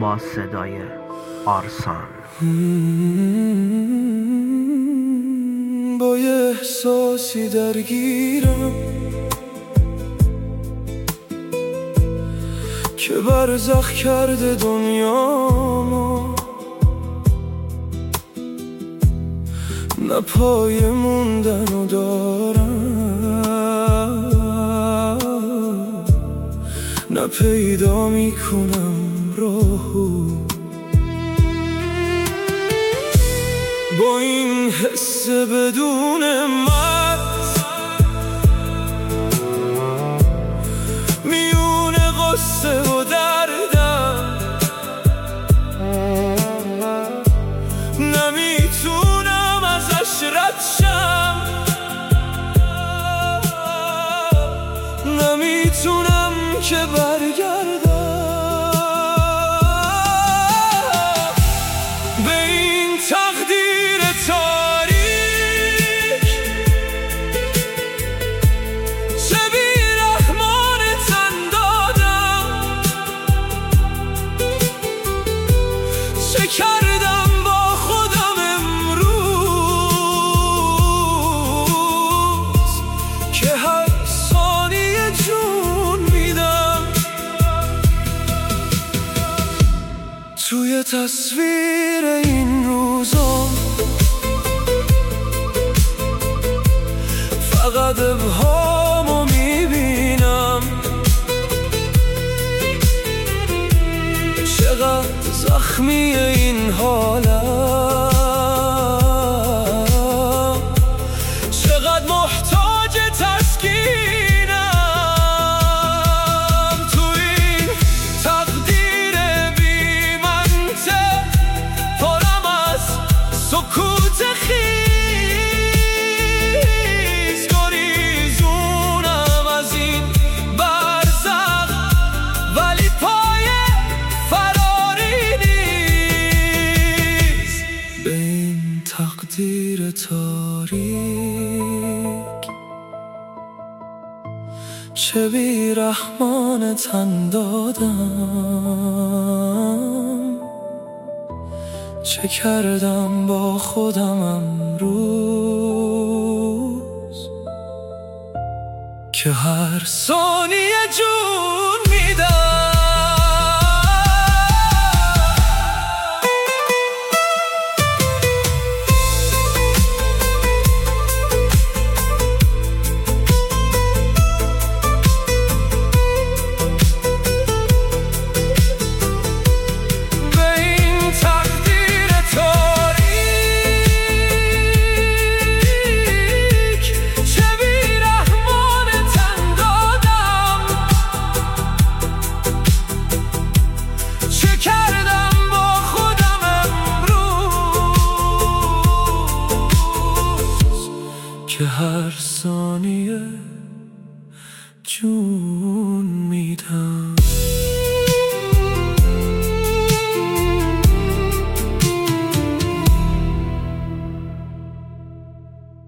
با صدای آرسان. با یه احساسی درگیرم که برزخ کرده دنیامو، نه پای موندنو دارم، نه پیدا میکنم راهو. با این حس بدون مرز میونه غصه و دردم، نمیتونم ازش رد شم، نمیتونم که برگردم. به این تقدیر تاریک چه بی‌رحمانه تن دادم، چه کردم با خودم امروز که هر ثانیه جون میدم. توی تصویر این روزا فقط ابهامو میبینم، چقدر زخمی این حالم، چقدر محتاج تسکینم. تو این تقدیر بی منطق پرم از سکوت خیز، گریزونم از این برزخ ولی پای فراری نیست. به این تقدیر تاریک چه بی‌رحمانه تن دادم، چه کردم با خودم امروز که هر ثانیه جون میدم. که هر ثانیه جون میدم.